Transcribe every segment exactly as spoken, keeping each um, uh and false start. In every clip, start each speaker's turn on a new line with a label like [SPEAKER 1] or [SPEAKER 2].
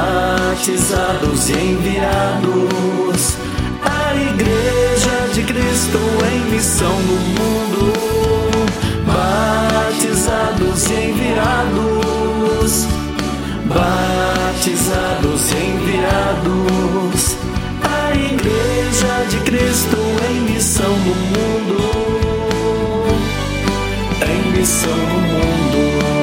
[SPEAKER 1] batizados e enviados, a Igreja de Cristo em missão no mundo. Batizados e enviados, batizados e enviados, a Igreja de Cristo em missão no mundo, em missão no mundo.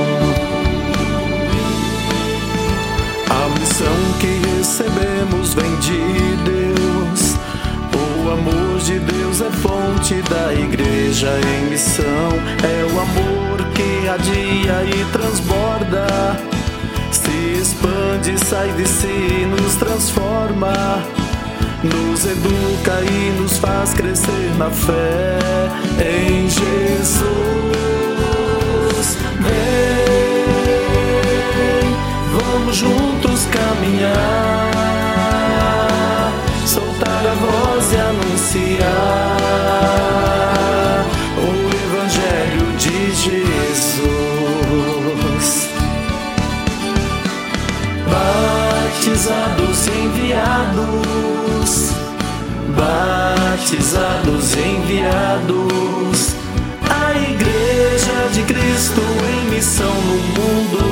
[SPEAKER 1] A missão que recebemos vem de Deus. O amor de Deus é fonte da Igreja em missão. É o amor que radia e transborda, se expande, sai de si, nos transforma, nos educa e nos faz crescer na fé em Jesus. Vem, vamos juntos caminhar, soltar a voz e anunciar o Evangelho de Jesus. Batizados e enviados, batizados e enviados, a Igreja de Cristo em missão no mundo.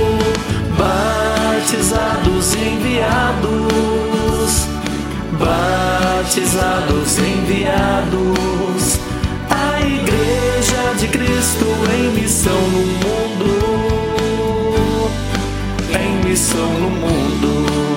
[SPEAKER 1] Batizados e enviados, batizados e enviados, a Igreja de Cristo em missão no mundo, em missão no mundo.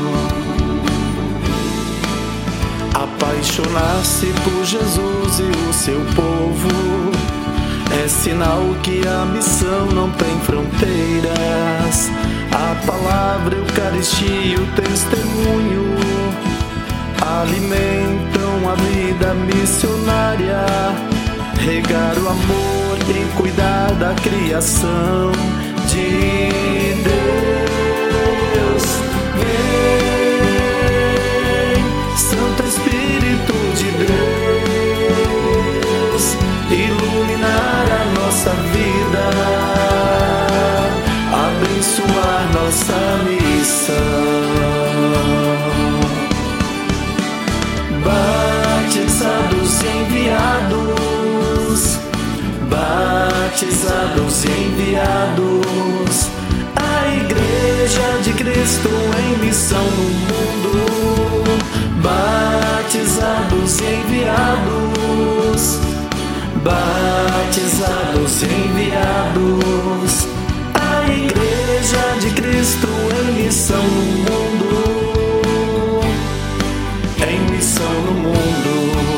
[SPEAKER 1] Apaixonar-se por Jesus e o seu povo é sinal que a missão não tem fronteiras. A palavra, a Eucaristia, o testemunho alimentam a vida missionária. Regar o amor e cuidar da criação de Deus. Vem, Santo Espírito de Deus, iluminar a nossa vida, abençoar nossa missão. Batizados e enviados, batizados e enviados, a Igreja de Cristo em missão no mundo. Batizados e enviados, batizados e enviados, a Igreja de Cristo em missão no mundo, em missão no mundo.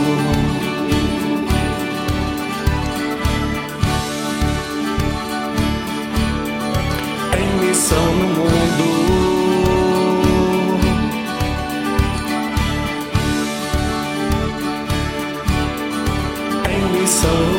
[SPEAKER 1] Em missão no mundo, em missão no mundo.